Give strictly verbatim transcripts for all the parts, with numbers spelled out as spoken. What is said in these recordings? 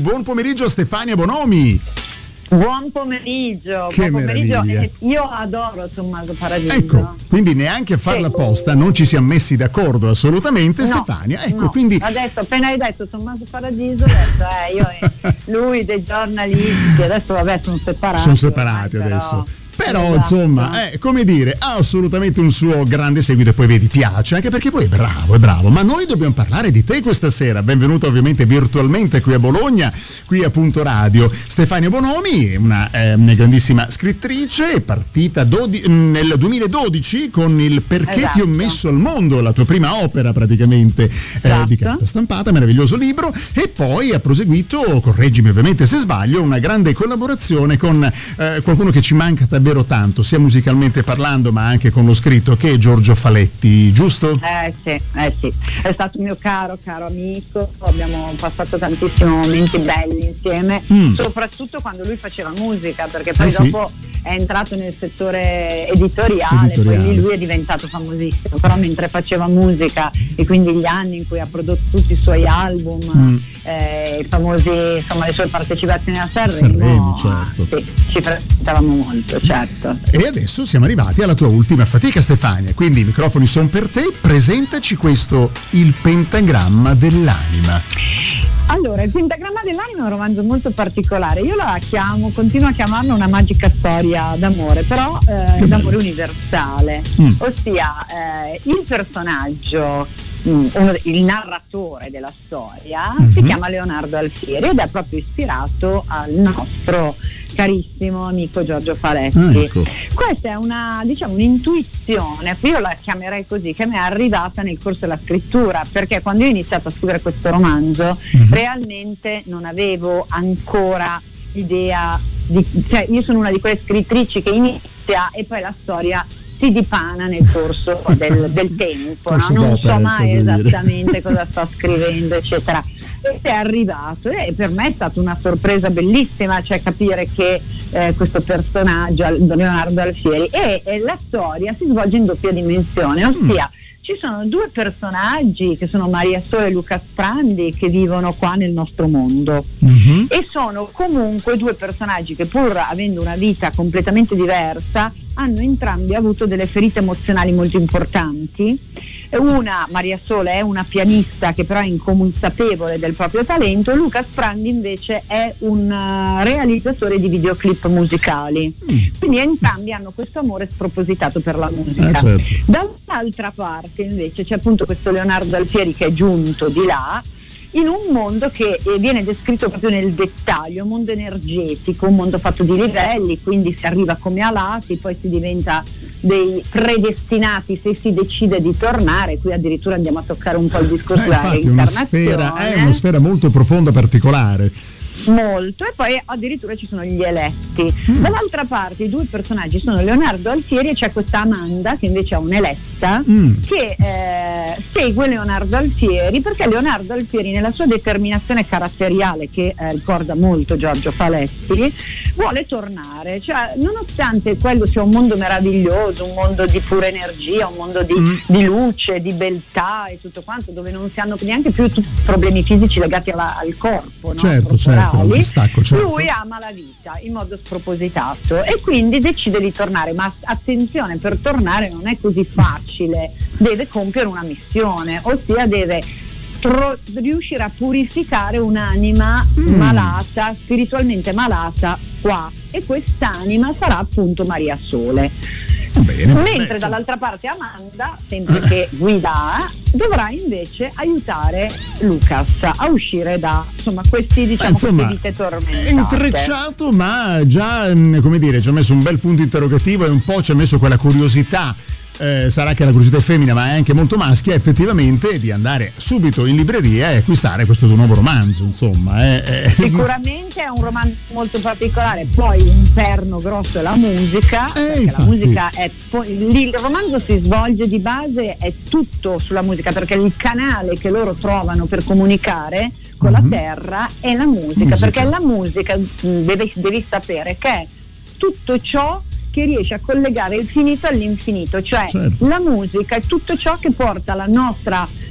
buon pomeriggio a Stefania Bonomi. Buon pomeriggio, che buon pomeriggio. meraviglia. Io adoro Tommaso Paradiso. Ecco, quindi neanche a farla Sì. apposta non ci siamo messi d'accordo assolutamente, No, Stefania. Ecco, no. quindi Adesso appena hai detto Tommaso Paradiso, ho detto, eh, io e lui dei giornalisti, adesso vabbè sono separati. sono separati ormai, adesso. Però, Però esatto. insomma, eh, come dire, ha assolutamente un suo grande seguito e poi vedi, piace, anche perché poi è bravo, è bravo. Ma noi dobbiamo parlare di te questa sera. Benvenuta ovviamente virtualmente qui a Bologna, qui a Punto Radio. Stefania Bonomi, una, eh, una grandissima scrittrice, è partita dodi- nel duemiladodici con il Perché Esatto. ti ho messo al mondo, la tua prima opera praticamente eh, Esatto. di carta stampata, meraviglioso libro, e poi ha proseguito, correggimi ovviamente se sbaglio, una grande collaborazione con eh, qualcuno che ci manca davvero tanto, sia musicalmente parlando ma anche con lo scritto, che è Giorgio Faletti, giusto? Eh sì, eh sì, è stato un mio caro, caro amico, abbiamo passato tantissimi momenti belli insieme, Mm. soprattutto quando lui faceva musica, perché poi Eh sì. dopo è entrato nel settore editoriale, Editoriale. poi lì lui è diventato famosissimo, però mentre faceva musica e quindi gli anni in cui ha prodotto tutti i suoi album, Mm. eh, i famosi, insomma le sue partecipazioni a Sanremo, Sanremo, certo. sì, ci frequentavamo molto, certo. E adesso siamo arrivati alla tua ultima fatica, Stefania, quindi i microfoni sono per te. Presentaci questo Il pentagramma dell'anima. Allora, il pentagramma dell'anima è un romanzo molto particolare. Io la chiamo, continuo a chiamarlo una magica storia d'amore, però eh, Che d'amore bello. universale. Mm. Ossia, eh, il personaggio, mm, uno, il narratore della storia, Mhm. si chiama Leonardo Alfieri ed è proprio ispirato al nostro carissimo amico Giorgio Faletti. Ah, ecco. Questa è una, diciamo, un'intuizione, io la chiamerei così, che mi è arrivata nel corso della scrittura, perché quando io ho iniziato a scrivere questo romanzo, Mhm. realmente non avevo ancora idea di, cioè io sono una di quelle scrittrici che inizia e poi la storia si dipana nel corso del, del tempo, no? Corso Non d'opera, so mai cosa dire. esattamente cosa sto scrivendo, eccetera. E è arrivato e per me è stata una sorpresa bellissima, cioè capire che eh, questo personaggio, Leonardo Alfieri, e, e la storia si svolge in doppia dimensione, ossia ci sono due personaggi che sono Maria Sole e Luca Sprandi che vivono qua nel nostro mondo. Mhm. E sono comunque due personaggi che, pur avendo una vita completamente diversa, hanno entrambi avuto delle ferite emozionali molto importanti. Una, Maria Sole, è una pianista che però è inconsapevole del proprio talento, e Luca Sprandi invece è un uh, realizzatore di videoclip musicali. Mm. Quindi entrambi hanno questo amore spropositato per la musica. Eh, certo. Dall'altra parte invece c'è appunto questo Leonardo Alfieri che è giunto di là in un mondo che eh, viene descritto proprio nel dettaglio, un mondo energetico, un mondo fatto di livelli, quindi si arriva come alati, poi si diventa dei predestinati se si decide di tornare. Qui addirittura andiamo a toccare un po' il discorso Eh, della infatti è una reincarnazione. sfera, è una sfera molto profonda, particolare. Molto, e poi addirittura ci sono gli eletti. Mm. Dall'altra parte i due personaggi sono Leonardo Alfieri e c'è questa Amanda che invece è un'eletta Mm. che eh, segue Leonardo Alfieri, perché Leonardo Alfieri, nella sua determinazione caratteriale che eh, ricorda molto Giorgio Faletti, vuole tornare, cioè nonostante quello sia un mondo meraviglioso, un mondo di pura energia, un mondo di, Mm. di luce, di beltà e tutto quanto, dove non si hanno neanche più tutti i problemi fisici legati alla- al corpo, no? Certo, Corporali. certo, il distacco, certo. Lui ama la vita in modo spropositato e quindi decide di tornare, ma attenzione, per tornare non è così facile, deve compiere una missione, ossia deve tro- riuscire a purificare un'anima Mm. malata, spiritualmente malata qua, e quest'anima sarà appunto Maria Sole. Bene, Mentre beh, insomma. dall'altra parte Amanda, sempre che guida, dovrà invece aiutare Lucas a uscire da, insomma, questi, diciamo, Beh, insomma, queste vite tormentate. è intrecciato, ma già, mm, come dire, ci ha messo un bel punto interrogativo e un po' ci ha messo quella curiosità. Eh, sarà che la curiosità è femmina, ma è anche molto maschia, effettivamente, di andare subito in libreria e acquistare questo tuo nuovo romanzo, insomma. eh, eh. Sicuramente è un romanzo molto particolare, poi un perno grosso è la musica, Eh, perché infatti. la musica è poi, lì il romanzo si svolge di base, è tutto sulla musica, perché il canale che loro trovano per comunicare con Mhm. la terra è la musica, Musica. perché la musica, mh, devi, devi sapere che è tutto ciò che riesce a collegare il finito all'infinito, cioè Certo. la musica è tutto ciò che porta la nostra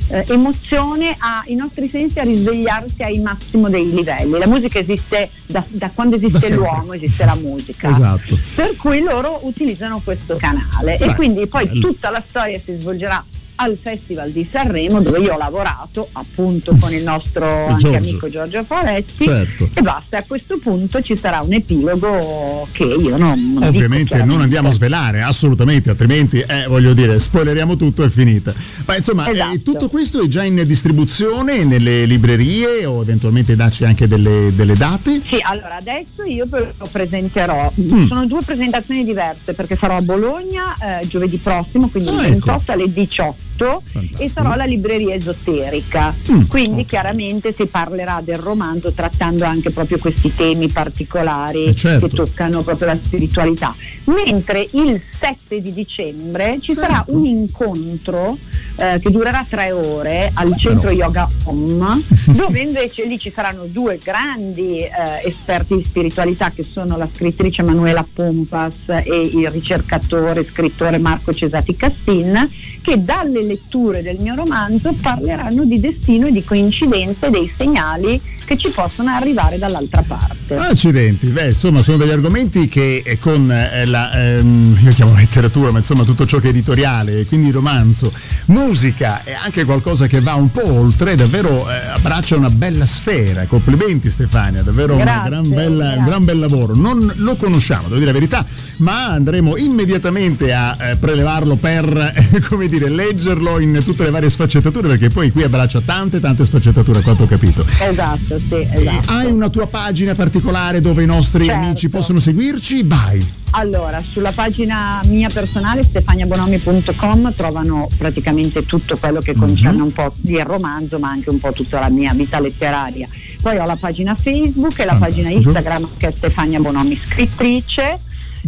eh, emozione, a, i nostri sensi a risvegliarsi ai massimo dei livelli. La musica esiste da, da quando esiste da l'uomo, esiste la musica. Esatto. Per cui loro utilizzano questo canale. Beh, e quindi poi bello. Tutta la storia si svolgerà al Festival di Sanremo, dove io ho lavorato appunto con il nostro anche amico Giorgio Foresti, certo. E basta, a questo punto ci sarà un epilogo che io non, non ovviamente non andiamo a svelare assolutamente, altrimenti eh, voglio dire spoileriamo tutto e finita. Ma insomma, esatto. eh, tutto questo è già in distribuzione nelle librerie o eventualmente dacci anche delle, delle date? Sì, allora adesso io lo presenterò, mm. sono due presentazioni diverse perché sarò a Bologna eh, giovedì prossimo, quindi il ah, ventotto ecco. alle diciotto. Fantastico. E sarò alla libreria esoterica, mm, quindi okay. chiaramente si parlerà del romanzo trattando anche proprio questi temi particolari eh certo. che toccano proprio la spiritualità, mentre il sette di dicembre ci sarà certo. un incontro eh, che durerà tre ore al eh, centro però. Yoga Om, dove invece lì ci saranno due grandi eh, esperti di spiritualità che sono la scrittrice Manuela Pompas e il ricercatore scrittore Marco Cesati Cassin, che dalle letture del mio romanzo parleranno di destino e di coincidenze, dei segnali che ci possono arrivare dall'altra parte. Accidenti, beh, insomma sono degli argomenti che eh, con eh, la ehm, io chiamo letteratura, ma insomma tutto ciò che è editoriale, quindi romanzo, musica e anche qualcosa che va un po' oltre, davvero eh, abbraccia una bella sfera. Complimenti Stefania, davvero grazie, una gran bella, un gran bel lavoro. Non lo conosciamo, devo dire la verità, ma andremo immediatamente a eh, prelevarlo per eh, come dire, leggerlo in tutte le varie sfaccettature, perché poi qui abbraccia tante tante sfaccettature, a quanto ho capito. Esatto. Sì, esatto. Hai una tua pagina particolare dove i nostri certo. amici possono seguirci? Vai. Allora, sulla pagina mia personale stefania bonomi punto com trovano praticamente tutto quello che concerne mm-hmm. un po' il romanzo, ma anche un po' tutta la mia vita letteraria. Poi ho la pagina Facebook e la Fantastico. pagina Instagram che è Stefania Bonomi scrittrice.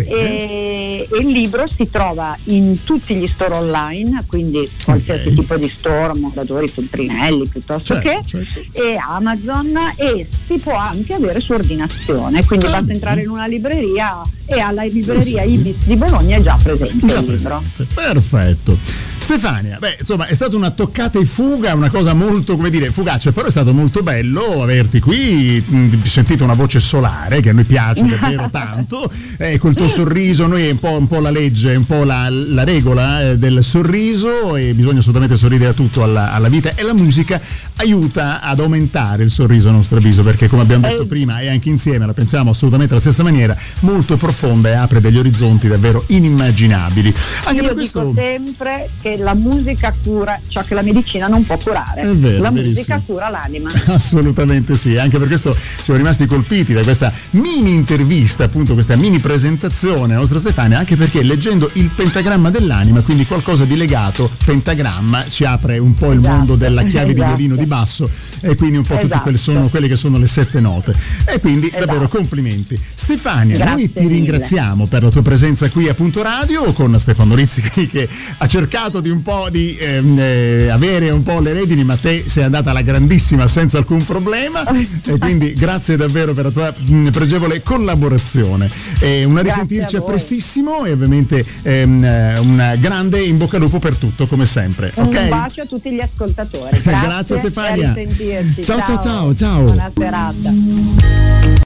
E, e il libro si trova in tutti gli store online, quindi qualsiasi okay. tipo di store, Mondadori, Feltrinelli piuttosto certo, che certo. e Amazon, e si può anche avere su ordinazione, quindi ah, basta entrare in una libreria e alla libreria Ibis di Bologna è già presente già il libro. Presente. Perfetto. Stefania, beh, insomma, è stata una toccata e fuga, una cosa molto, come dire, fugace, però è stato molto bello averti qui, mh, sentito una voce solare che a noi piace davvero tanto, eh, col tuo sorriso, noi è un po', un po' la legge, un po' la, la regola eh, del sorriso, e bisogna assolutamente sorridere a tutto, alla, alla vita, e la musica aiuta ad aumentare il sorriso a nostro avviso, perché come abbiamo detto prima e anche insieme la pensiamo assolutamente alla stessa maniera, molto profonda e apre degli orizzonti davvero inimmaginabili. Anche Io per questo dico sempre che la musica cura ciò che la medicina non può curare. È vero, la verissimo. musica cura l'anima. Assolutamente sì, anche per questo siamo rimasti colpiti da questa mini intervista, appunto questa mini presentazione a nostra Stefania, anche perché leggendo il pentagramma dell'anima, quindi qualcosa di legato, pentagramma ci apre un po' il esatto, mondo della chiave esatto. di violino di basso, e quindi un po' esatto. tutte quelle sono quelle che sono le sette note, e quindi esatto. davvero complimenti Stefania. Grazie noi ti mille. ringraziamo per la tua presenza qui a Punto Radio con Stefano Rizzi, che ha cercato di un po' di ehm, eh, avere un po' le redini, ma te sei andata alla grandissima senza alcun problema, e quindi grazie davvero per la tua mh, pregevole collaborazione, e una risentirci a, a prestissimo, e ovviamente ehm, un grande in bocca al lupo per tutto come sempre. Un okay? bacio a tutti gli ascoltatori. Grazie, grazie Stefania. E a risentirci. Ciao ciao ciao ciao. ciao. Buona serata.